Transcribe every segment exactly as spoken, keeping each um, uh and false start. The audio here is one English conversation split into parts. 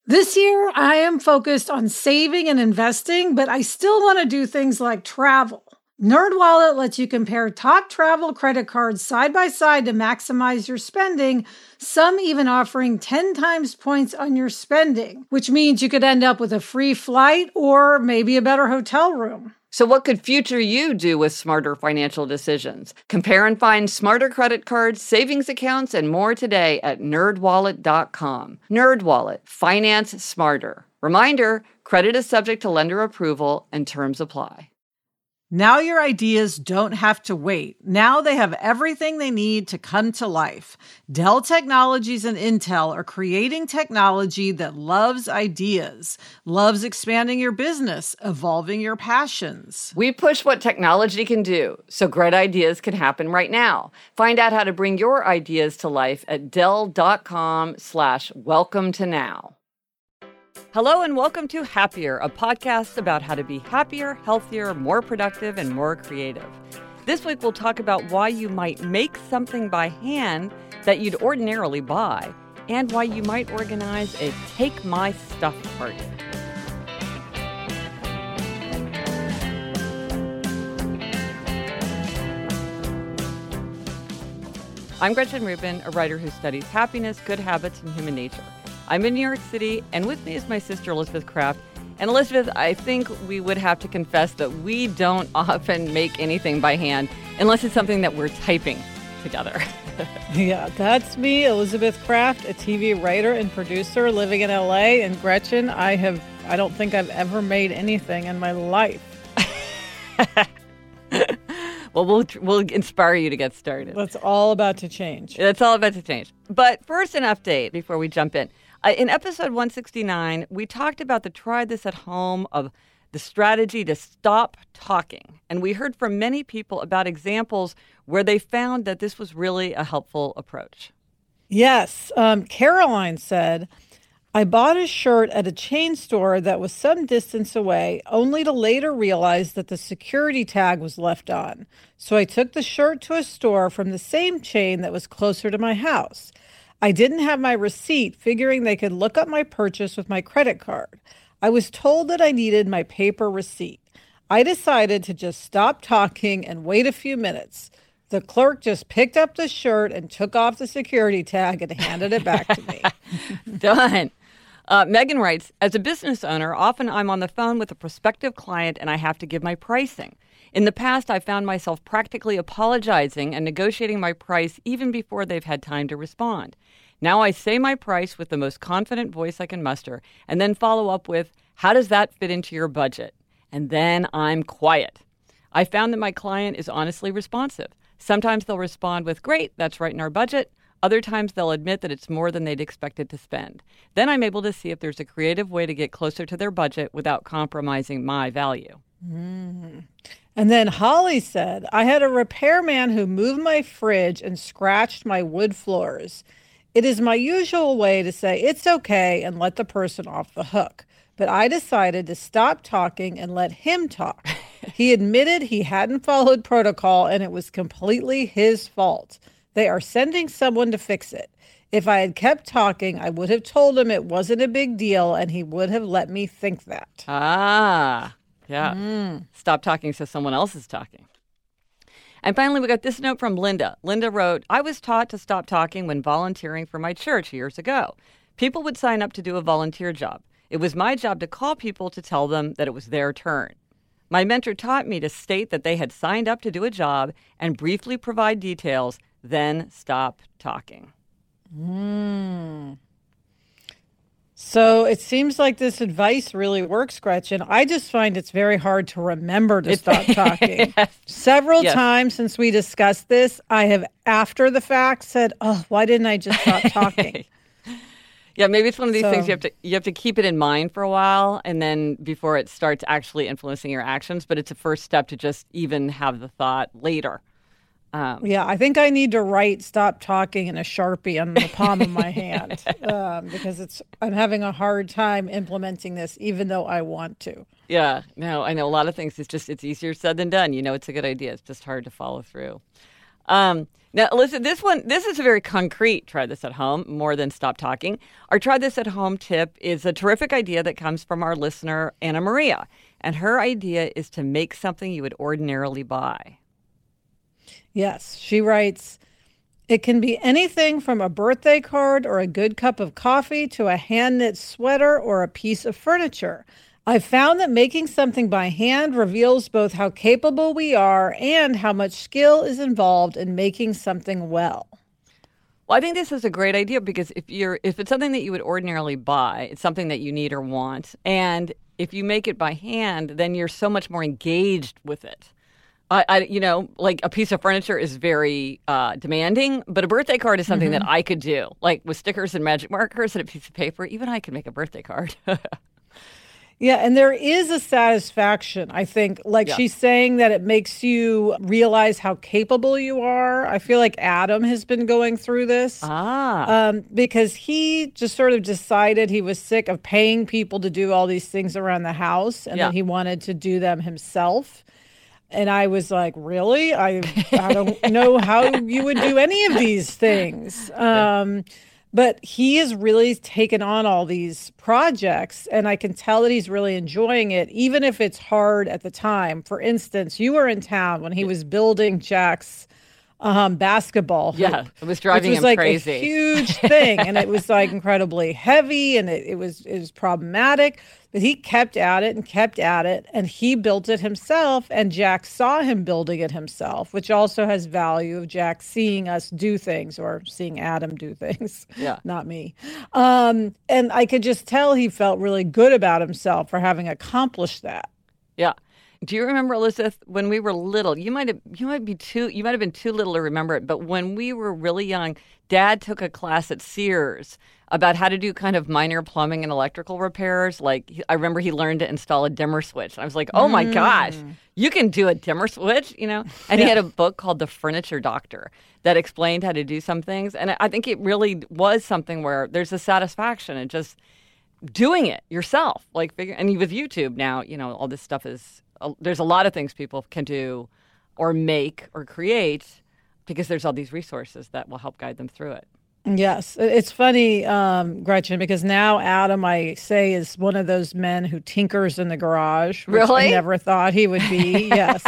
This year, I am focused on saving and investing, but I still want to do things like travel. NerdWallet lets you compare top travel credit cards side by side to maximize your spending, some even offering ten times points on your spending, which means you could end up with a free flight or maybe a better hotel room. So what could future you do with smarter financial decisions? Compare and find smarter credit cards, savings accounts, and more today at nerd wallet dot com. NerdWallet. Finance smarter. Reminder, credit is subject to lender approval and terms apply. Now your ideas don't have to wait. Now they have everything they need to come to life. Dell Technologies and Intel are creating technology that loves ideas, loves expanding your business, evolving your passions. We push what technology can do, so great ideas can happen right now. Find out how to bring your ideas to life at dell.com slash welcome to now. Hello and welcome to Happier, a podcast about how to be happier, healthier, more productive, and more creative. This week we'll talk about why you might make something by hand that you'd ordinarily buy, and why you might organize a Take My Stuff party. I'm Gretchen Rubin, a writer who studies happiness, good habits, and human nature. I'm in New York City, and with me is my sister, Elizabeth Kraft. And Elizabeth, I think we would have to confess that we don't often make anything by hand unless it's something that we're typing together. Yeah, that's me, Elizabeth Kraft, a T V writer and producer living in L A. And Gretchen, I have, I don't think I've ever made anything in my life. Well, we'll we'll inspire you to get started. That's all about to change. That's all about to change. But first, an update before we jump in. Uh, in episode one sixty-nine, we talked about the try this at home of the strategy to stop talking. And we heard from many people about examples where they found that this was really a helpful approach. Yes. Um, Caroline said, I bought a shirt at a chain store that was some distance away, only to later realize that the security tag was left on. So I took the shirt to a store from the same chain that was closer to my house. I didn't have my receipt, figuring they could look up my purchase with my credit card. I was told that I needed my paper receipt. I decided to just stop talking and wait a few minutes. The clerk just picked up the shirt and took off the security tag and handed it back to me. Done. Uh, Megan writes, as a business owner, often I'm on the phone with a prospective client and I have to give my pricing. In the past, I found myself practically apologizing and negotiating my price even before they've had time to respond. Now I say my price with the most confident voice I can muster and then follow up with, how does that fit into your budget? And then I'm quiet. I found that my client is honestly responsive. Sometimes they'll respond with, great, that's right in our budget. Other times they'll admit that it's more than they'd expected to spend. Then I'm able to see if there's a creative way to get closer to their budget without compromising my value. Mm. And then Holly said, I had a repairman who moved my fridge and scratched my wood floors. It is my usual way to say it's okay and let the person off the hook. But I decided to stop talking and let him talk. He admitted he hadn't followed protocol and it was completely his fault. They are sending someone to fix it. If I had kept talking, I would have told him it wasn't a big deal and he would have let me think that. Ah, yeah. Mm. Stop talking so someone else is talking. And finally, we got this note from Linda. Linda wrote, I was taught to stop talking when volunteering for my church years ago. People would sign up to do a volunteer job. It was my job to call people to tell them that it was their turn. My mentor taught me to state that they had signed up to do a job and briefly provide details, then stop talking. Mm. So it seems like this advice really works, Gretchen. I just find it's very hard to remember to stop talking. Yes. Several yes. times since we discussed this, I have, after the fact, said, oh, why didn't I just stop talking? Yeah, maybe it's one of these so, things you have to you have to keep it in mind for a while, and then before it starts actually influencing your actions. But it's a first step to just even have the thought later. Um, yeah, I think I need to write "stop talking" in a Sharpie on the palm of my hand um, because it's I'm having a hard time implementing this, even though I want to. Yeah, no, I know a lot of things. It's just it's easier said than done. You know, it's a good idea. It's just hard to follow through. Um, now, listen, this one, this is a very concrete try this at home more than stop talking. Our try this at home tip is a terrific idea that comes from our listener, Anna Maria. And her idea is to make something you would ordinarily buy. Yes, she writes, it can be anything from a birthday card or a good cup of coffee to a hand-knit sweater or a piece of furniture. I've found that making something by hand reveals both how capable we are and how much skill is involved in making something well. Well, I think this is a great idea because if you're if it's something that you would ordinarily buy, it's something that you need or want, and if you make it by hand, then you're so much more engaged with it. I, I you know, like a piece of furniture is very uh, demanding, but a birthday card is something mm-hmm. that I could do, like with stickers and magic markers and a piece of paper. Even I could make a birthday card. Yeah, and there is a satisfaction, I think. Like yeah. she's saying that it makes you realize how capable you are. I feel like Adam has been going through this. Ah. Um, because he just sort of decided he was sick of paying people to do all these things around the house and yeah. that he wanted to do them himself. And I was like, really? I, I don't know how you would do any of these things. Um yeah. But he has really taken on all these projects, and I can tell that he's really enjoying it, even if it's hard at the time. For instance, you were in town when he was building Jack's um, basketball hoop. Yeah, it was driving which was him like crazy. A huge thing, and it was like incredibly heavy, and it, it was it was problematic. But he kept at it and kept at it, and he built it himself, and Jack saw him building it himself, which also has value of Jack seeing us do things or seeing Adam do things, yeah. not me. Um, and I could just tell he felt really good about himself for having accomplished that. Yeah. Do you remember, Elizabeth, when we were little, you might have you might be too you might have been too little to remember it, but when we were really young, Dad took a class at Sears about how to do kind of minor plumbing and electrical repairs. Like, I remember he learned to install a dimmer switch. And I was like, oh my mm. gosh, you can do a dimmer switch, you know? And yeah. he had a book called The Furniture Doctor that explained how to do some things. And I think it really was something where there's a satisfaction in just doing it yourself. Like, figure, and with YouTube now, you know, all this stuff is, uh, there's a lot of things people can do or make or create because there's all these resources that will help guide them through it. Yes. It's funny, um, Gretchen, because now Adam, I say, is one of those men who tinkers in the garage. Which really? I never thought he would be. Yes.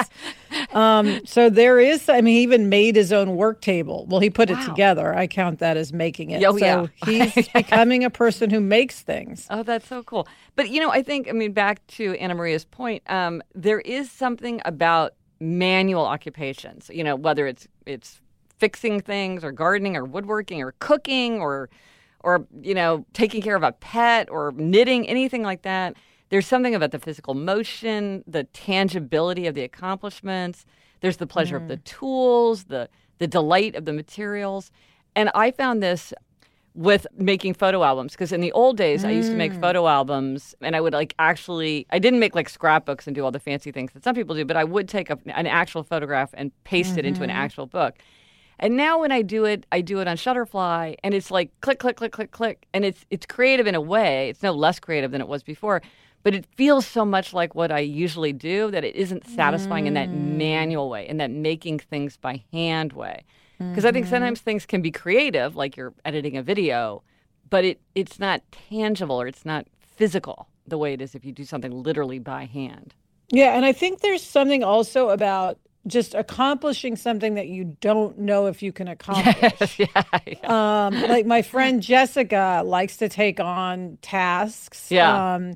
Um, so there is, I mean, he even made his own work table. Well, he put wow. it together. I count that as making it. Oh, so yeah. he's becoming a person who makes things. Oh, that's so cool. But, you know, I think, I mean, back to Anna Maria's point, um, there is something about manual occupations, you know, whether it's it's fixing things or gardening or woodworking or cooking or, or you know, taking care of a pet or knitting, anything like that. There's something about the physical motion, the tangibility of the accomplishments. There's the pleasure mm. of the tools, the the delight of the materials. And I found this with making photo albums, because in the old days, mm. I used to make photo albums, and I would like actually, I didn't make like scrapbooks and do all the fancy things that some people do, but I would take a, an actual photograph and paste mm-hmm. it into an actual book. And now when I do it, I do it on Shutterfly, and it's like click, click, click, click, click. And it's it's creative in a way. It's no less creative than it was before, but it feels so much like what I usually do that it isn't satisfying mm. in that manual way, in that making things by hand way. Because mm-hmm. I think sometimes things can be creative, like you're editing a video, but it it's not tangible or it's not physical the way it is if you do something literally by hand. Yeah, and I think there's something also about just accomplishing something that you don't know if you can accomplish. Yes, yeah, yeah. Um, like my friend Jessica likes to take on tasks. Yeah. Um,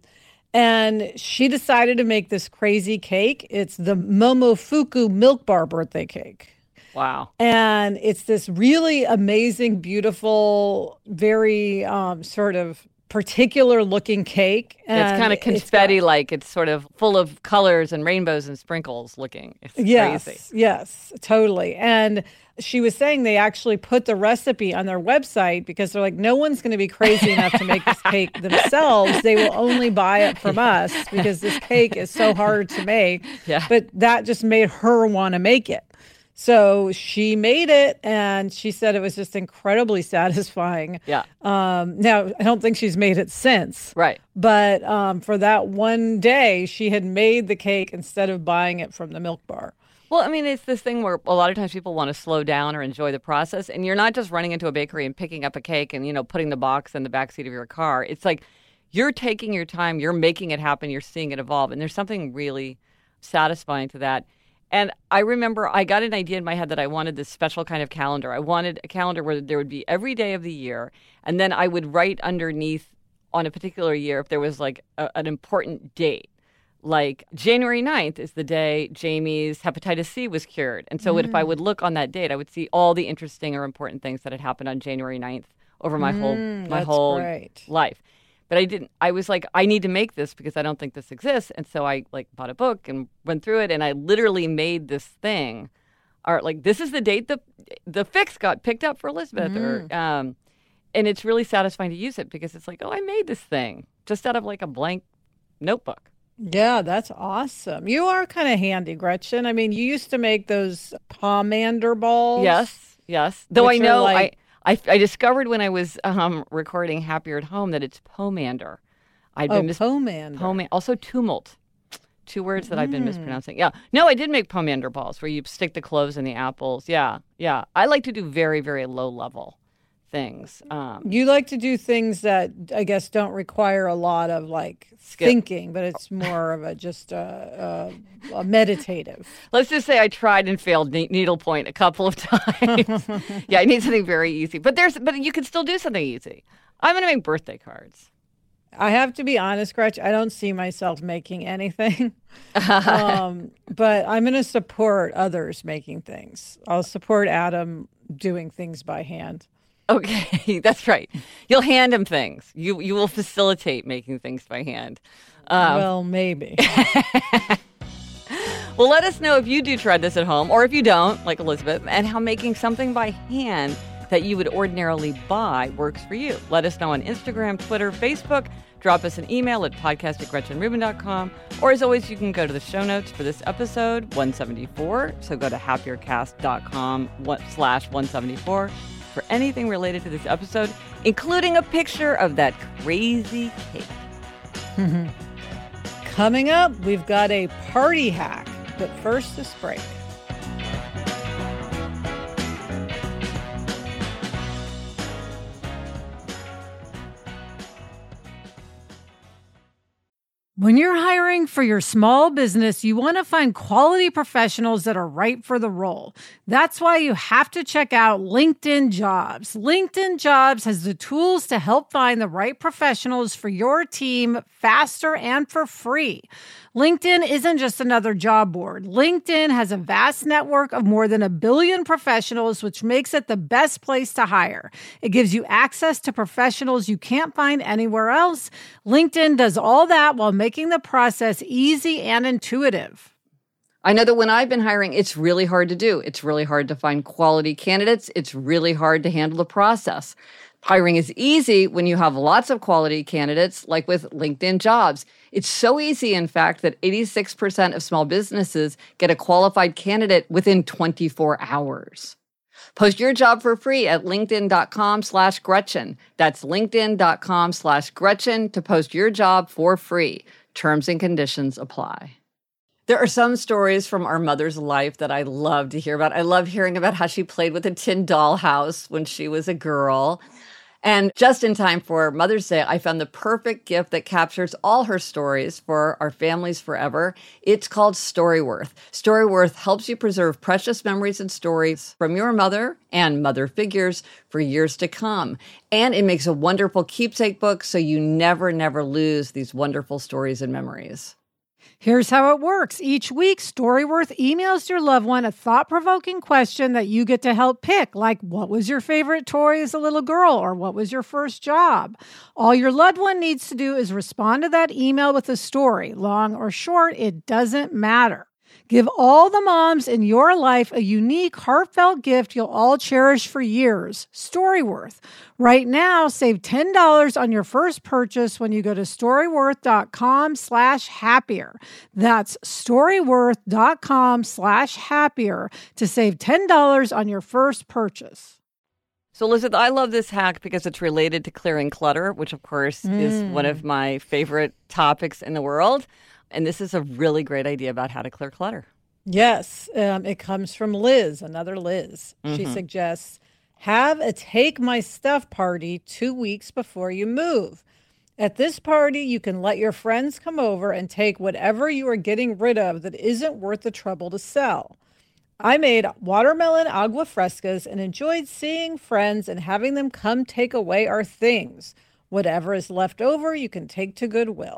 and she decided to make this crazy cake. It's the Momofuku Milk Bar birthday cake. Wow. And it's this really amazing, beautiful, very um, sort of particular looking cake. And it's kind of confetti it's, like it's sort of full of colors and rainbows and sprinkles looking. It's yes, crazy. Yes, totally. And she was saying they actually put the recipe on their website because they're like, no one's going to be crazy enough to make this cake themselves. They will only buy it from us because this cake is so hard to make. Yeah. But that just made her want to make it. So she made it, and she said it was just incredibly satisfying. Yeah. Um, now, I don't think she's made it since. Right. But um, for that one day, she had made the cake instead of buying it from the milk bar. Well, I mean, it's this thing where a lot of times people want to slow down or enjoy the process, and you're not just running into a bakery and picking up a cake and, you know, putting the box in the backseat of your car. It's like you're taking your time, you're making it happen, you're seeing it evolve, and there's something really satisfying to that. And I remember I got an idea in my head that I wanted this special kind of calendar. I wanted a calendar where there would be every day of the year, and then I would write underneath on a particular year if there was like a, an important date. Like January ninth is the day Jamie's hepatitis C was cured. And so mm. if I would look on that date, I would see all the interesting or important things that had happened on January ninth over my mm, whole my whole great. life. But I didn't, I was like, I need to make this because I don't think this exists. And so I like bought a book and went through it, and I literally made this thing. Or like, this is the date the the fix got picked up for Elizabeth. Mm. Or um, and it's really satisfying to use it because it's like, oh, I made this thing just out of like a blank notebook. Yeah, that's awesome. You are kind of handy, Gretchen. I mean, you used to make those pomander balls. Yes, yes. Though I know like... I, I I discovered when I was um, recording Happier at Home that it's pomander. I'd oh, been mis- pomander. Poma- also tumult. Two words that mm. I've been mispronouncing. Yeah. No, I did make pomander balls where you stick the cloves in the apples. Yeah, yeah. I like to do very, very low level things. Um, you like to do things that I guess don't require a lot of like skip. thinking, but it's more of a just a, a, a meditative. Let's just say I tried and failed needlepoint a couple of times. Yeah, I need something very easy, but there's but you can still do something easy. I'm going to make birthday cards. I have to be honest, Gretch, I don't see myself making anything, um, but I'm going to support others making things. I'll support Adam doing things by hand. Okay, that's right. You'll hand him things. You you will facilitate making things by hand. Um, well, maybe. Well, let us know if you do try this at home, or if you don't, like Elizabeth, and how making something by hand that you would ordinarily buy works for you. Let us know on Instagram, Twitter, Facebook. Drop us an email at podcast at gretchen rubin dot com. Or as always, you can go to the show notes for this episode, one seventy-four. So go to happiercast dot com slash one seventy-four for anything related to this episode, including a picture of that crazy cake. Mm-hmm. Coming up, we've got a party hack, but first this break. When you're hiring for your small business, you want to find quality professionals that are right for the role. That's why you have to check out LinkedIn Jobs. LinkedIn Jobs has the tools to help find the right professionals for your team faster and for free. LinkedIn isn't just another job board. LinkedIn has a vast network of more than a billion professionals, which makes it the best place to hire. It gives you access to professionals you can't find anywhere else. LinkedIn does all that while making the process easy and intuitive. I know that when I've been hiring, it's really hard to do. It's really hard to find quality candidates. It's really hard to handle the process. Hiring is easy when you have lots of quality candidates, like with LinkedIn Jobs. It's so easy, in fact, that eighty-six percent of small businesses get a qualified candidate within twenty-four hours. Post your job for free at linkedin.com slash Gretchen. That's linkedin.com slash Gretchen to post your job for free. Terms and conditions apply. There are some stories from our mother's life that I love to hear about. I love hearing about how she played with a tin dollhouse when she was a girl. And just in time for Mother's Day, I found the perfect gift that captures all her stories for our families forever. It's called Storyworth. Storyworth helps you preserve precious memories and stories from your mother and mother figures for years to come. And it makes a wonderful keepsake book so you never, never lose these wonderful stories and memories. Here's how it works. Each week, Storyworth emails your loved one a thought-provoking question that you get to help pick, like what was your favorite toy as a little girl, or what was your first job? All your loved one needs to do is respond to that email with a story. Long or short, it doesn't matter. Give all the moms in your life a unique, heartfelt gift you'll all cherish for years. Storyworth. Right now, save ten dollars on your first purchase when you go to storyworth.com slash happier. That's storyworth.com slash happier to save ten dollars on your first purchase. So, Elizabeth, I love this hack because it's related to clearing clutter, which, of course, mm. is one of my favorite topics in the world. And this is a really great idea about how to clear clutter. Yes, um, it comes from Liz, another Liz. Mm-hmm. She suggests, have a take my stuff party two weeks before you move. At this party, you can let your friends come over and take whatever you are getting rid of that isn't worth the trouble to sell. I made watermelon agua frescas and enjoyed seeing friends and having them come take away our things. Whatever is left over, you can take to Goodwill.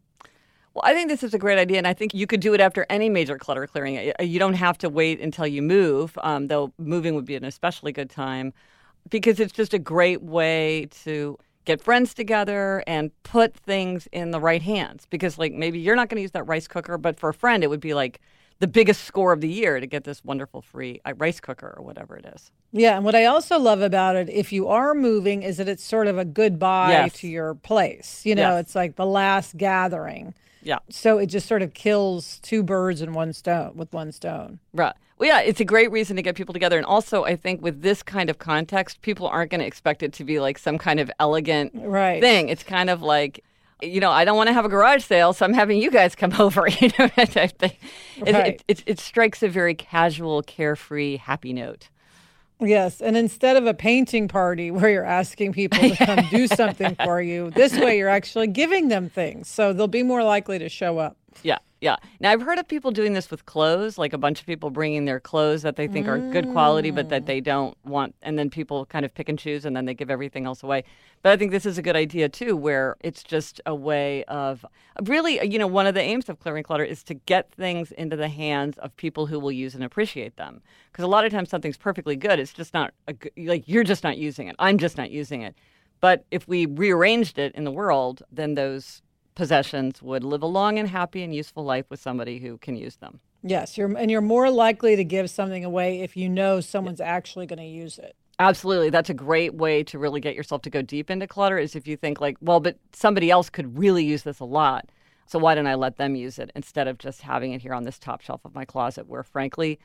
Well, I think this is a great idea, and I think you could do it after any major clutter clearing. You don't have to wait until you move, um, though moving would be an especially good time, because it's just a great way to get friends together and put things in the right hands. Because, like, maybe you're not going to use that rice cooker, but for a friend, it would be like the biggest score of the year to get this wonderful free rice cooker or whatever it is. Yeah, and what I also love about it, if you are moving, is that it's sort of a goodbye yes. to your place. You know, yes. it's like the last gathering. Yeah. So it just sort of kills two birds in one stone with one stone. Right. Well, yeah, it's a great reason to get people together. And also, I think with this kind of context, people aren't going to expect it to be like some kind of elegant right. thing. It's kind of like, you know, I don't want to have a garage sale, so I'm having you guys come over. You know, type thing. It, right. it, it, it strikes a very casual, carefree, happy note. Yes, and instead of a painting party where you're asking people to come do something for you, this way you're actually giving them things, so they'll be more likely to show up. Yeah, yeah. Now, I've heard of people doing this with clothes, like a bunch of people bringing their clothes that they think mm. are good quality, but that they don't want, and then people kind of pick and choose, and then they give everything else away. But I think this is a good idea, too, where it's just a way of really, you know, one of the aims of clearing clutter is to get things into the hands of people who will use and appreciate them. Because a lot of times something's perfectly good. It's just not, a, like, you're just not using it. I'm just not using it. But if we rearranged it in the world, then those possessions would live a long and happy and useful life with somebody who can use them. Yes, you're and you're more likely to give something away if you know someone's actually going to use it. Absolutely. That's a great way to really get yourself to go deep into clutter is if you think like, well, but somebody else could really use this a lot. So why don't I let them use it instead of just having it here on this top shelf of my closet where, frankly,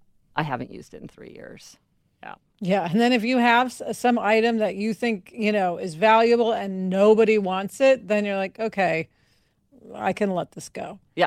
I haven't used it in three years. Yeah. Yeah. And then if you have some item that you think, you know, is valuable and nobody wants it, then you're like, okay, I can let this go. Yeah.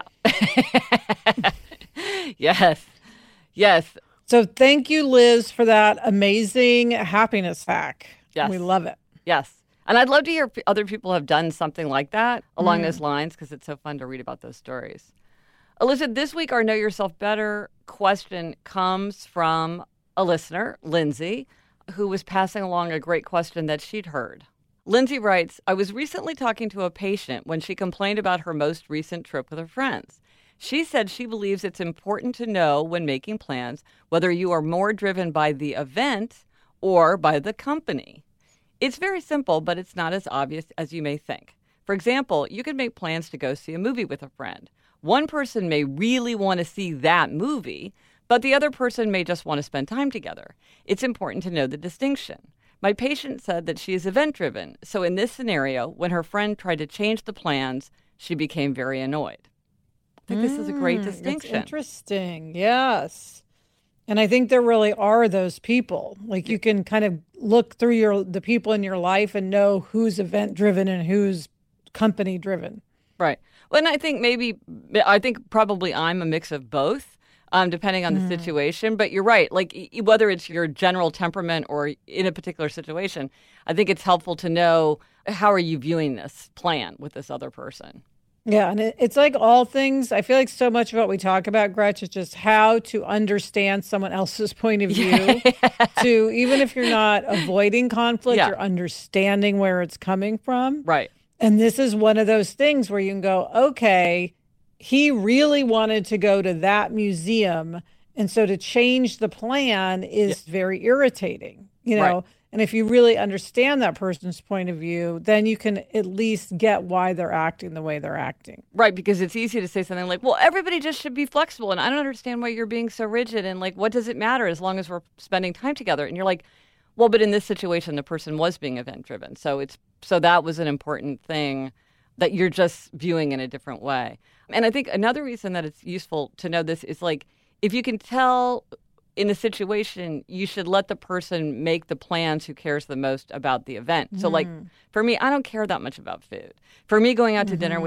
Yes. Yes. So thank you, Liz, for that amazing happiness hack. Yes. We love it. Yes. And I'd love to hear if other people have done something like that along mm. those lines because it's so fun to read about those stories. Alyssa, this week our Know Yourself Better question comes from a listener, Lindsay, who was passing along a great question that she'd heard. Lindsay writes, I was recently talking to a patient when she complained about her most recent trip with her friends. She said she believes it's important to know when making plans whether you are more driven by the event or by the company. It's very simple, but it's not as obvious as you may think. For example, you could make plans to go see a movie with a friend. One person may really want to see that movie, but the other person may just want to spend time together. It's important to know the distinction. My patient said that she is event-driven, so in this scenario, when her friend tried to change the plans, she became very annoyed. I think mm, this is a great distinction. That's interesting, yes. And I think there really are those people. Like you can kind of look through your the people in your life and know who's event-driven and who's company-driven. Right. Well, and I think maybe, I think probably I'm a mix of both. Um, depending on the mm. situation. But you're right. Like whether it's your general temperament or in a particular situation, I think it's helpful to know how are you viewing this plan with this other person. Yeah. And it, it's like all things. I feel like so much of what we talk about, Gretch, is just how to understand someone else's point of view. Yeah. To even if you're not avoiding conflict, yeah. you're understanding where it's coming from. Right. And this is one of those things where you can go, okay, he really wanted to go to that museum. And so to change the plan is yeah. very irritating, you know, right. And if you really understand that person's point of view, then you can at least get why they're acting the way they're acting. Right. Because it's easy to say something like, well, everybody just should be flexible. And I don't understand why you're being so rigid. And like, what does it matter as long as we're spending time together? And you're like, well, but in this situation, the person was being event driven. So it's so that was an important thing that you're just viewing in a different way. And I think another reason that it's useful to know this is like, if you can tell in a situation, you should let the person make the plans who cares the most about the event. Mm. So like for me, I don't care that much about food. For me, going out to mm-hmm. dinner with a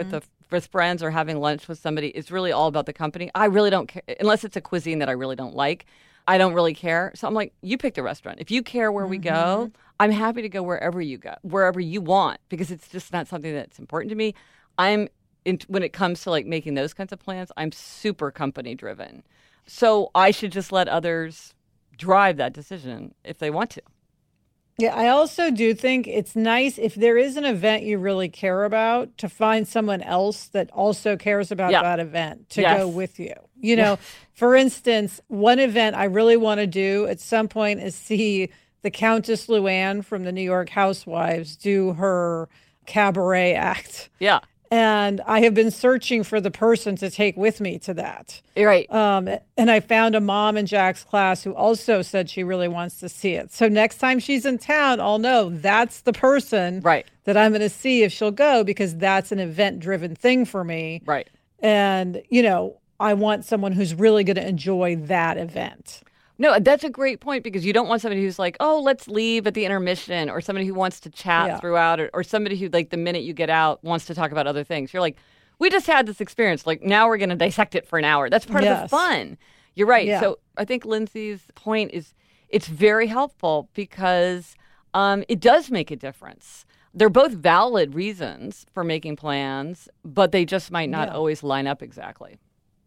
with friends or having lunch with somebody, it's really all about the company. I really don't care, unless it's a cuisine that I really don't like. I don't really care. So I'm like, you picked a restaurant. If you care where mm-hmm. we go, I'm happy to go wherever you go, wherever you want, because it's just not something that's important to me. I'm, in, when it comes to like making those kinds of plans, I'm super company driven. So I should just let others drive that decision if they want to. Yeah, I also do think it's nice if there is an event you really care about to find someone else that also cares about yeah. that event to yes. go with you. You know, yeah. for instance, one event I really want to do at some point is see the Countess Luann from the New York Housewives do her cabaret act. Yeah. And I have been searching for the person to take with me to that. You're right. Um, and I found a mom in Jack's class who also said she really wants to see it. So next time she's in town, I'll know that's the person right. that I'm going to see if she'll go, because that's an event-driven thing for me. Right. And, you know, I want someone who's really going to enjoy that event. No, that's a great point, because you don't want somebody who's like, oh, let's leave at the intermission, or somebody who wants to chat yeah. throughout, or, or somebody who, like, the minute you get out wants to talk about other things. You're like, we just had this experience. Like, now we're going to dissect it for an hour. That's part yes. of the fun. You're right. Yeah. So I think Lindsay's point is it's very helpful because um, it does make a difference. They're both valid reasons for making plans, but they just might not yeah. always line up exactly.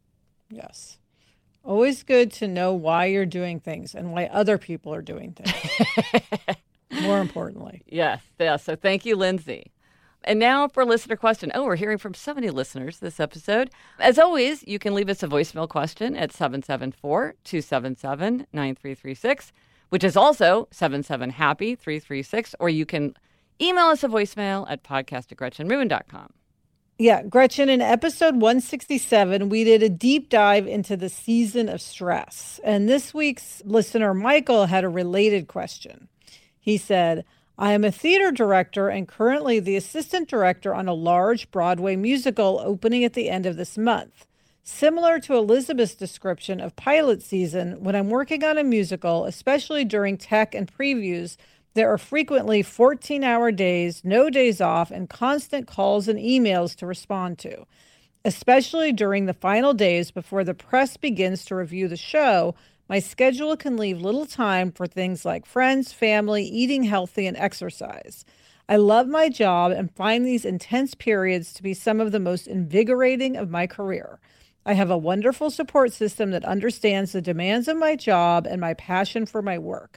Yes. Always good to know why you're doing things and why other people are doing things. More importantly. Yes, yes. So thank you, Lindsay. And now for a listener question. Oh, we're hearing from so many listeners this episode. As always, you can leave us a voicemail question at seven seven four, two seven seven, nine three three six, which is also seven seven happy three three six, or you can email us a voicemail at podcast at gretchen rubin dot com. Yeah, Gretchen, in episode one sixty-seven, we did a deep dive into the season of stress. And this week's listener, Michael, had a related question. He said, I am a theater director and currently the assistant director on a large Broadway musical opening at the end of this month. Similar to Elizabeth's description of pilot season, when I'm working on a musical, especially during tech and previews, there are frequently fourteen-hour days, no days off, and constant calls and emails to respond to. Especially during the final days before the press begins to review the show, my schedule can leave little time for things like friends, family, eating healthy, and exercise. I love my job and find these intense periods to be some of the most invigorating of my career. I have a wonderful support system that understands the demands of my job and my passion for my work.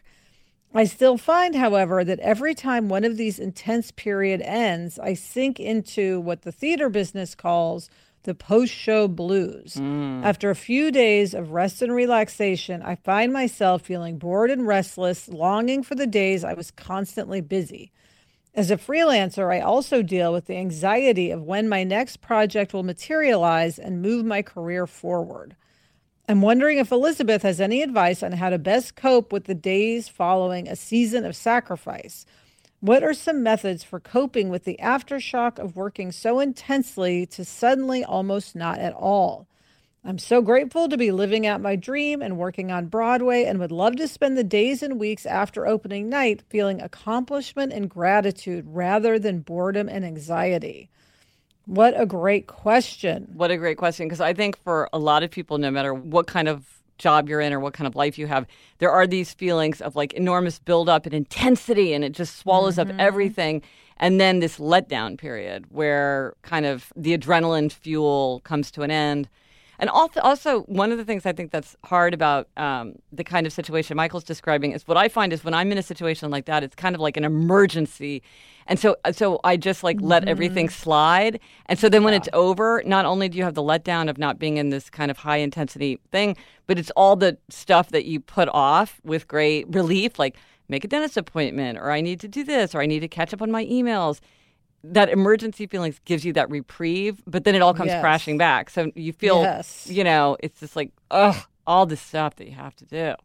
I still find, however, that every time one of these intense period ends, I sink into what the theater business calls the post-show blues. Mm. After a few days of rest and relaxation, I find myself feeling bored and restless, longing for the days I was constantly busy. As a freelancer, I also deal with the anxiety of when my next project will materialize and move my career forward. I'm wondering if Elizabeth has any advice on how to best cope with the days following a season of sacrifice. What are some methods for coping with the aftershock of working so intensely to suddenly almost not at all? I'm so grateful to be living out my dream and working on Broadway, and would love to spend the days and weeks after opening night feeling accomplishment and gratitude rather than boredom and anxiety. What a great question. What a great question. Because I think for a lot of people, no matter what kind of job you're in or what kind of life you have, there are these feelings of like enormous buildup and intensity, and it just swallows mm-hmm. up everything. And then this letdown period where kind of the adrenaline fuel comes to an end. And also, one of the things I think that's hard about um, the kind of situation Michael's describing is what I find is when I'm in a situation like that, it's kind of like an emergency. And so so I just like mm-hmm. let everything slide. And so then when yeah. it's over, not only do you have the letdown of not being in this kind of high intensity thing, but it's all the stuff that you put off with great relief, like make a dentist appointment, or I need to do this, or I need to catch up on my emails. That emergency feelings gives you that reprieve, but then it all comes yes. crashing back. So you feel, yes. you know, it's just like, ugh, all the stuff that you have to do.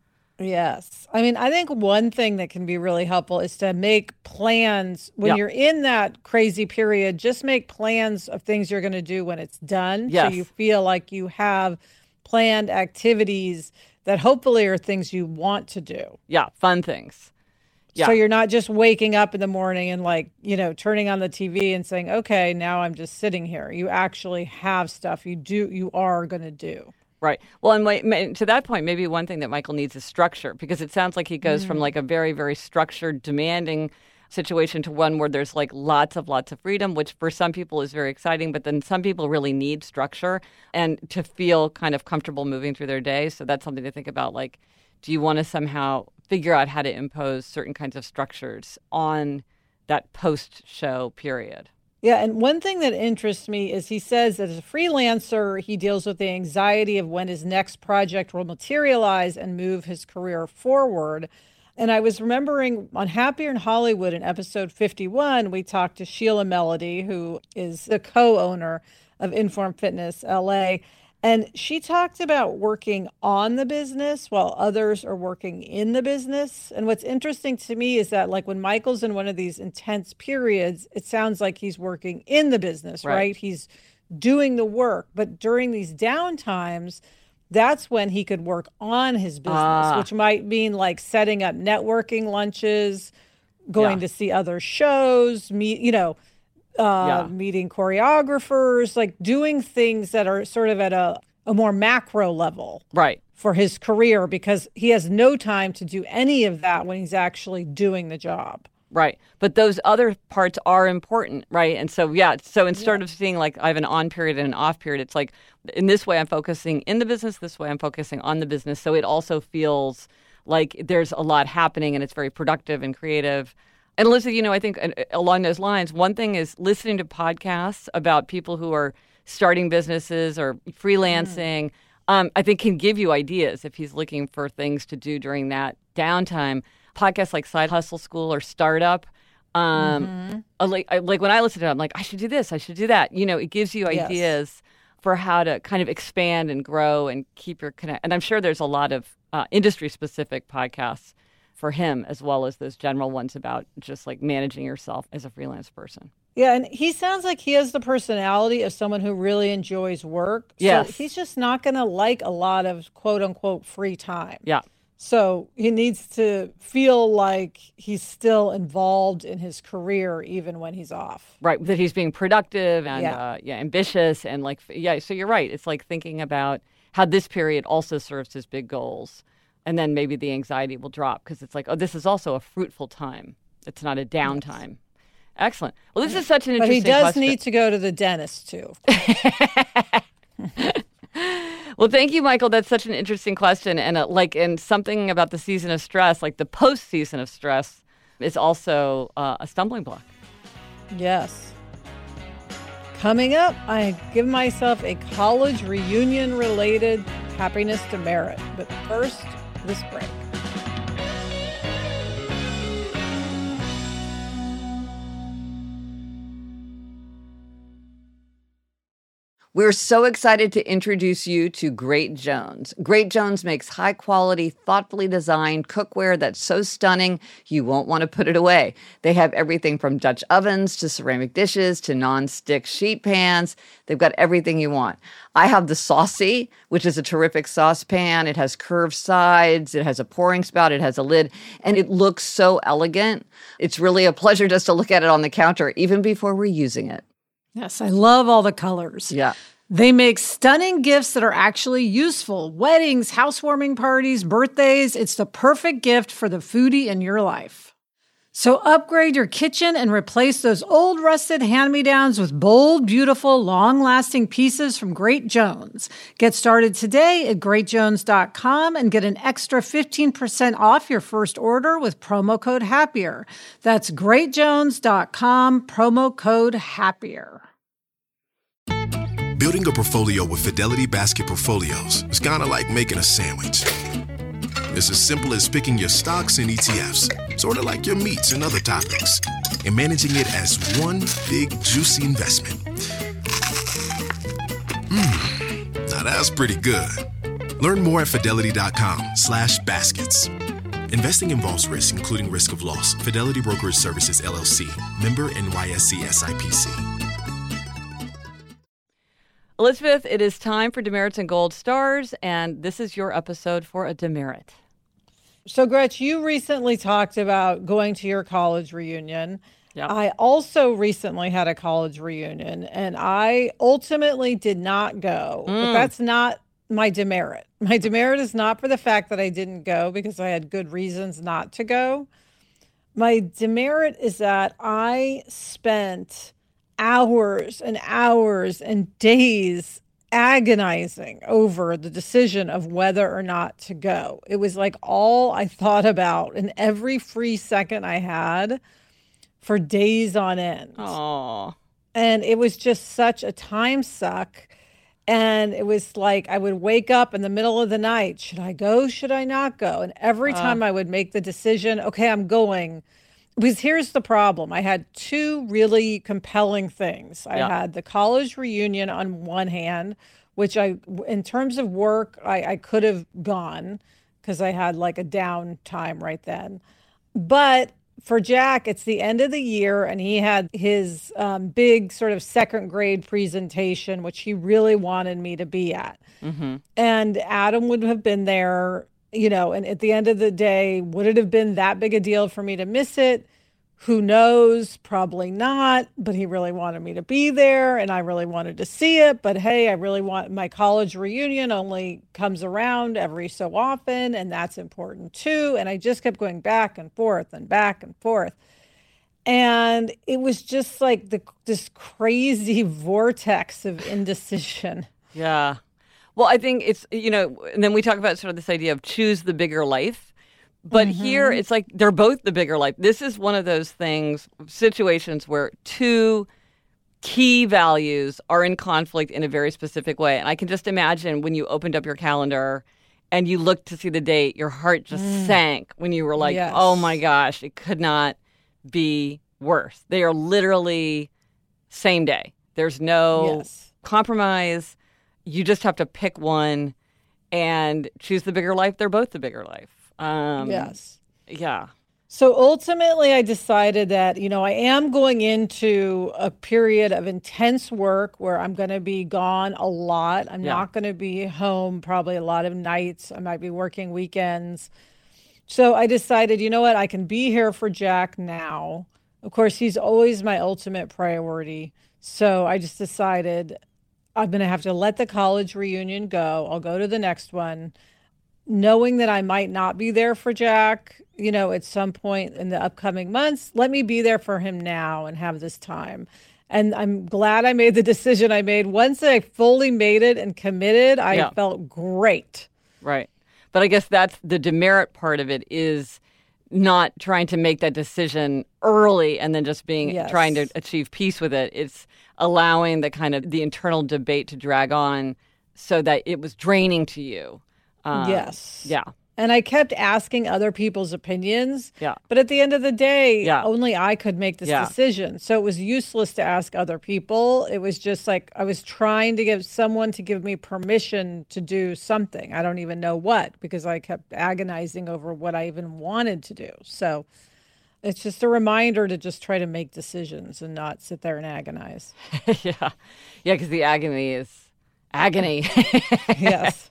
Yes. I mean, I think one thing that can be really helpful is to make plans when yep. you're in that crazy period. Just make plans of things you're going to do when it's done. Yes. So you feel like you have planned activities that hopefully are things you want to do. Yeah, fun things. Yeah. So you're not just waking up in the morning and like, you know, turning on the T V and saying, okay, now I'm just sitting here. You actually have stuff you do, you are going to do. Right. Well, and my, my, to that point, maybe one thing that Michael needs is structure, because it sounds like he goes mm. from like a very, very structured, demanding situation to one where there's like lots of lots of freedom, which for some people is very exciting, but then some people really need structure and to feel kind of comfortable moving through their day. So that's something to think about. Like, do you want to somehow figure out how to impose certain kinds of structures on that post-show period? Yeah, and one thing that interests me is he says that as a freelancer, he deals with the anxiety of when his next project will materialize and move his career forward. And I was remembering on Happier in Hollywood in episode fifty-one, we talked to Sheila Melody, who is the co-owner of Inform Fitness L A. And she talked about working on the business while others are working in the business. And what's interesting to me is that like when Michael's in one of these intense periods, it sounds like he's working in the business, right? right? He's doing the work. But during these downtimes, that's when he could work on his business, ah. which might mean like setting up networking lunches, going yeah. to see other shows, meet, you know, uh, yeah. meeting choreographers, like doing things that are sort of at a, a more macro level. Right. For his career, because he has no time to do any of that when he's actually doing the job. Right. But those other parts are important, right? And so, yeah, so instead yeah. of seeing like I have an on period and an off period, it's like in this way I'm focusing in the business, this way I'm focusing on the business. So it also feels like there's a lot happening and it's very productive and creative. And Elizabeth, you know, I think along those lines, one thing is listening to podcasts about people who are starting businesses or freelancing, mm. um, I think can give you ideas if he's looking for things to do during that downtime. Podcasts like Side Hustle School or Startup. Um, mm-hmm. like, I, like when I listen to it, I'm like, I should do this, I should do that. You know, it gives you ideas yes. for how to kind of expand and grow and keep your connect. And I'm sure there's a lot of uh, industry-specific podcasts for him, as well as those general ones about just like managing yourself as a freelance person. Yeah, and he sounds like he has the personality of someone who really enjoys work. Yes. So he's just not going to like a lot of quote-unquote free time. Yeah. So he needs to feel like he's still involved in his career even when he's off. Right, that he's being productive and yeah. Uh, yeah, ambitious and like, yeah, so you're right. It's like thinking about how this period also serves his big goals. And then maybe the anxiety will drop because it's like, oh, this is also a fruitful time. It's not a downtime. Yes. Excellent. Well, this is such an interesting But he does question. need to go to the dentist, too. Well, thank you, Michael. That's such an interesting question. And uh, like, and something about the season of stress, like the post-season of stress is also uh, a stumbling block. Yes. Coming up, I give myself a college reunion-related happiness demerit. But first, this break. We're so excited to introduce you to Great Jones. Great Jones makes high-quality, thoughtfully designed cookware that's so stunning you won't want to put it away. They have everything from Dutch ovens to ceramic dishes to non-stick sheet pans. They've got everything you want. I have the Saucy, which is a terrific saucepan. It has curved sides. It has a pouring spout. It has a lid. And it looks so elegant. It's really a pleasure just to look at it on the counter, even before we're using it. Yes, I love all the colors. Yeah. They make stunning gifts that are actually useful. Weddings, housewarming parties, birthdays. It's the perfect gift for the foodie in your life. So upgrade your kitchen and replace those old rusted hand-me-downs with bold, beautiful, long-lasting pieces from Great Jones. Get started today at great jones dot com and get an extra fifteen percent off your first order with promo code HAPPIER. That's great jones dot com, promo code HAPPIER. Building a portfolio with Fidelity Basket Portfolios is kind of like making a sandwich. It's as simple as picking your stocks and E T Fs, sort of like your meats and other toppings, and managing it as one big, juicy investment. Mmm, now that's pretty good. Learn more at fidelity.com slash baskets. Investing involves risk, including risk of loss. Fidelity Brokerage Services, L L C. Member N Y S E S I P C. Elizabeth, it is time for Demerits and Gold Stars, and this is your episode for a demerit. So, Gretch, you recently talked about going to your college reunion. Yeah. I also recently had a college reunion, and I ultimately did not go. Mm. But that's not my demerit. My demerit is not for the fact that I didn't go because I had good reasons not to go. My demerit is that I spent hours and hours and days agonizing over the decision of whether or not to go. It was like all I thought about in every free second I had for days on end. Oh. And it was just such a time suck. And it was like I would wake up in the middle of the night. Should I go? Should I not go? And every Uh. time I would make the decision, okay, I'm going. Because here's the problem. I had two really compelling things. I Yeah. had the college reunion on one hand, which I, in terms of work, I, I could have gone because I had like a down time right then. But for Jack, it's the end of the year, and he had his um, big sort of second grade presentation, which he really wanted me to be at. Mm-hmm. And Adam would have been there, you know, and at the end of the day, would it have been that big a deal for me to miss it? Who knows? Probably not, but he really wanted me to be there and I really wanted to see it. But hey, I really want my college reunion only comes around every so often, and that's important too. And I just kept going back and forth and back and forth. And it was just like the, this crazy vortex of indecision. Yeah. Well, I think it's, you know, and then we talk about sort of this idea of choose the bigger life. But mm-hmm. here, it's like they're both the bigger life. This is one of those things, situations where two key values are in conflict in a very specific way. And I can just imagine when you opened up your calendar and you looked to see the date, your heart just mm. sank when you were like, yes. oh my gosh, it could not be worse. They are literally same day. There's no yes. compromise. You just have to pick one and choose the bigger life. They're both the bigger life. Um, yes. Yeah. So ultimately, I decided that, you know, I am going into a period of intense work where I'm going to be gone a lot. I'm Yeah. not going to be home probably a lot of nights. I might be working weekends. So I decided, you know what, I can be here for Jack now. Of course, he's always my ultimate priority. So I just decided I'm going to have to let the college reunion go. I'll go to the next one, knowing that I might not be there for Jack, you know, at some point in the upcoming months. Let me be there for him now and have this time. And I'm glad I made the decision I made. Once I fully made it and committed, I Yeah. felt great. Right. But I guess that's the demerit part of it, is not trying to make that decision early and then just being Yes. trying to achieve peace with it. It's allowing the kind of the internal debate to drag on so that it was draining to you. Um, Yes. Yeah. And I kept asking other people's opinions. Yeah. But at the end of the day, Yeah. only I could make this Yeah. decision. So it was useless to ask other people. It was just like I was trying to give someone to give me permission to do something. I don't even know what, because I kept agonizing over what I even wanted to do. So it's just a reminder to just try to make decisions and not sit there and agonize. yeah. Yeah, because the agony is agony. Yes.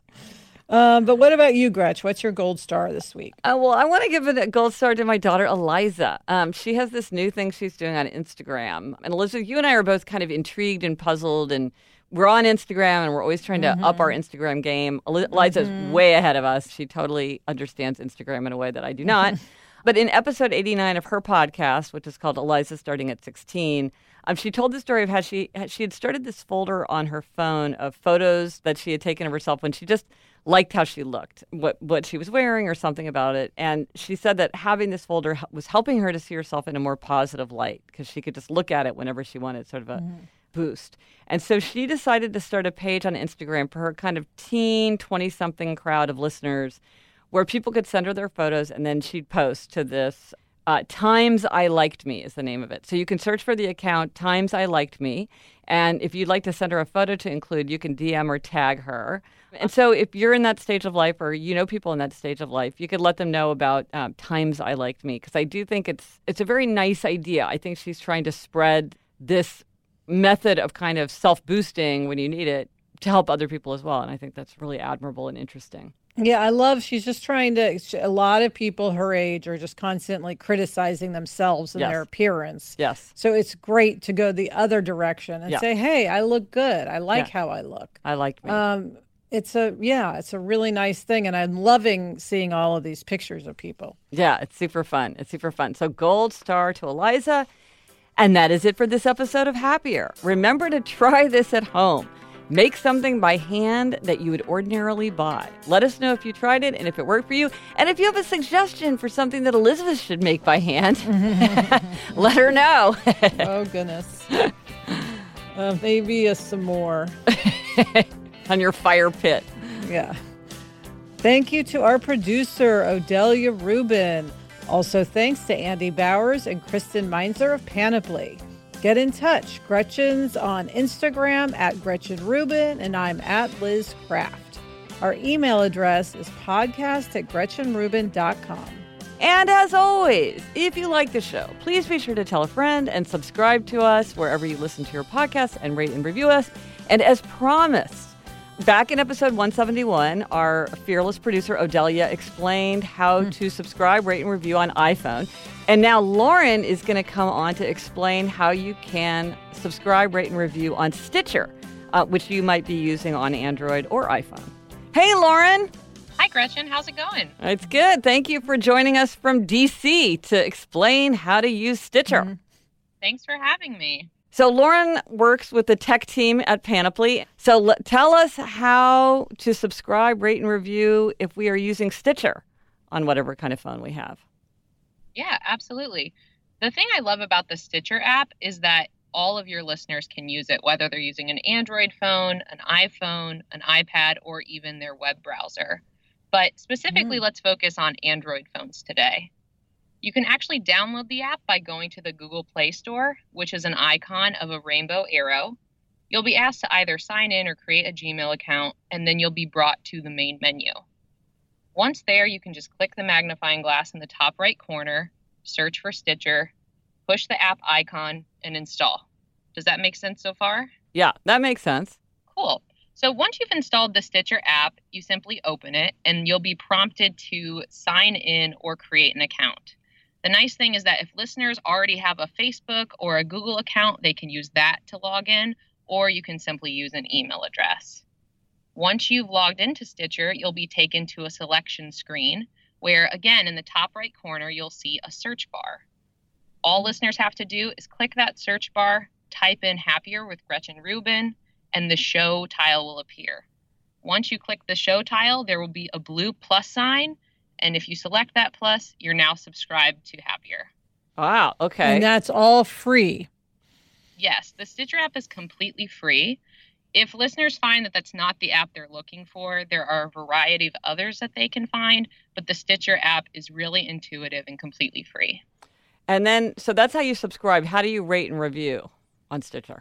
Um, but what about you, Gretch? What's your gold star this week? Uh, well, I want to give it a gold star to my daughter, Eliza. Um, she has this new thing she's doing on Instagram. And Elizabeth, you and I are both kind of intrigued and puzzled. And we're on Instagram, and we're always trying to Mm-hmm. up our Instagram game. Eli- Eliza's Mm-hmm. way ahead of us. She totally understands Instagram in a way that I do not. But in episode eighty-nine of her podcast, which is called Eliza Starting at sixteen, um, she told the story of how she she had started this folder on her phone of photos that she had taken of herself when she just liked how she looked, what what she was wearing or something about it. And she said that having this folder was helping her to see herself in a more positive light because she could just look at it whenever she wanted sort of a mm-hmm. boost. And so she decided to start a page on Instagram for her kind of teen, twenty-something crowd of listeners where people could send her their photos and then she'd post to this. Uh, Times I Liked Me is the name of it. So you can search for the account Times I Liked Me. And if you'd like to send her a photo to include, you can D M or tag her. And so if you're in that stage of life or you know people in that stage of life, you could let them know about um, Times I Liked Me, because I do think it's it's a very nice idea. I think she's trying to spread this method of kind of self-boosting when you need it to help other people as well. And I think that's really admirable and interesting. Yeah, I love, she's just trying to, a lot of people her age are just constantly criticizing themselves and Yes. their appearance. Yes. So it's great to go the other direction and Yeah. say, hey, I look good. I like Yeah. how I look. I like me. Um, it's a, yeah, it's a really nice thing. And I'm loving seeing all of these pictures of people. Yeah, it's super fun. It's super fun. So gold star to Eliza. And that is it for this episode of Happier. Remember to try this at home. Make something by hand that you would ordinarily buy. Let us know if you tried it and if it worked for you. And if you have a suggestion for something that Elizabeth should make by hand, let her know. Oh, goodness. Uh, maybe a, some more. On your fire pit. Yeah. Thank you to our producer, Odelia Rubin. Also, thanks to Andy Bowers and Kristen Meinzer of Panoply. Get in touch. Gretchen's on Instagram at Gretchen Rubin, and I'm at Liz Craft. Our email address is podcast at gretchen rubin dot com. And as always, if you like the show, please be sure to tell a friend and subscribe to us wherever you listen to your podcasts and rate and review us. And as promised, back in episode one seventy-one, our fearless producer, Odelia, explained how mm. to subscribe, rate, and review on iPhone. And now Lauren is going to come on to explain how you can subscribe, rate, and review on Stitcher, uh, which you might be using on Android or iPhone. Hey, Lauren. Hi, Gretchen. How's it going? It's good. Thank you for joining us from D C to explain how to use Stitcher. Mm-hmm. Thanks for having me. So Lauren works with the tech team at Panoply. So l- tell us how to subscribe, rate, and review if we are using Stitcher on whatever kind of phone we have. Yeah, absolutely. The thing I love about the Stitcher app is that all of your listeners can use it, whether they're using an Android phone, an iPhone, an iPad, or even their web browser. But specifically, mm. let's focus on Android phones today. You can actually download the app by going to the Google Play Store, which is an icon of a rainbow arrow. You'll be asked to either sign in or create a Gmail account, and then you'll be brought to the main menu. Once there, you can just click the magnifying glass in the top right corner, search for Stitcher, push the app icon, and install. Does that make sense so far? Yeah, that makes sense. Cool. So once you've installed the Stitcher app, you simply open it, and you'll be prompted to sign in or create an account. The nice thing is that if listeners already have a Facebook or a Google account, they can use that to log in, or you can simply use an email address. Once you've logged into Stitcher, you'll be taken to a selection screen where, again, in the top right corner, you'll see a search bar. All listeners have to do is click that search bar, type in Happier with Gretchen Rubin, and the show tile will appear. Once you click the show tile, there will be a blue plus sign. And if you select that plus, you're now subscribed to Happier. Wow, okay. And that's all free. Yes, the Stitcher app is completely free. If listeners find that that's not the app they're looking for, there are a variety of others that they can find, but the Stitcher app is really intuitive and completely free. And then, so that's how you subscribe. How do you rate and review on Stitcher?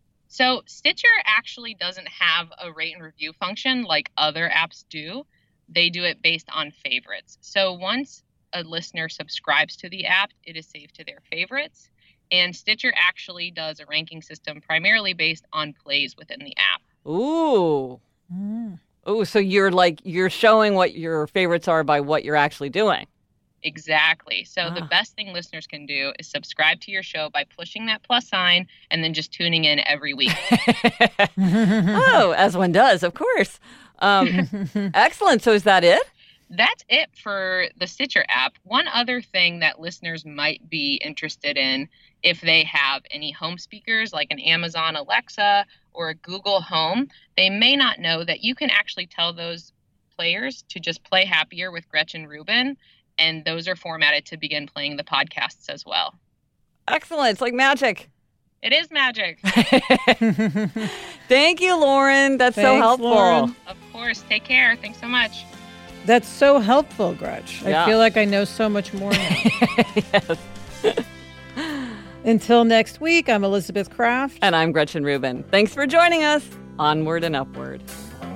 So Stitcher actually doesn't have a rate and review function like other apps do. They do it based on favorites. So once a listener subscribes to the app, it is saved to their favorites. And Stitcher actually does a ranking system primarily based on plays within the app. Ooh. Mm. Ooh, so you're like, you're showing what your favorites are by what you're actually doing. Exactly. So ah. the best thing listeners can do is subscribe to your show by pushing that plus sign and then just tuning in every week. Oh, as one does, of course. Um, excellent. So is that it? That's it for the Stitcher app. One other thing that listeners might be interested in if they have any home speakers like an Amazon Alexa or a Google Home, they may not know that you can actually tell those players to just play Happier with Gretchen Rubin, and those are formatted to begin playing the podcasts as well. Excellent. It's like magic. It is magic. Thank you, Lauren. That's Thanks, so helpful. Lauren. Of course. Take care. Thanks so much. That's so helpful, Gretch. Yeah. I feel like I know so much more now. Yes. Until next week, I'm Elizabeth Craft. And I'm Gretchen Rubin. Thanks for joining us. Onward and upward.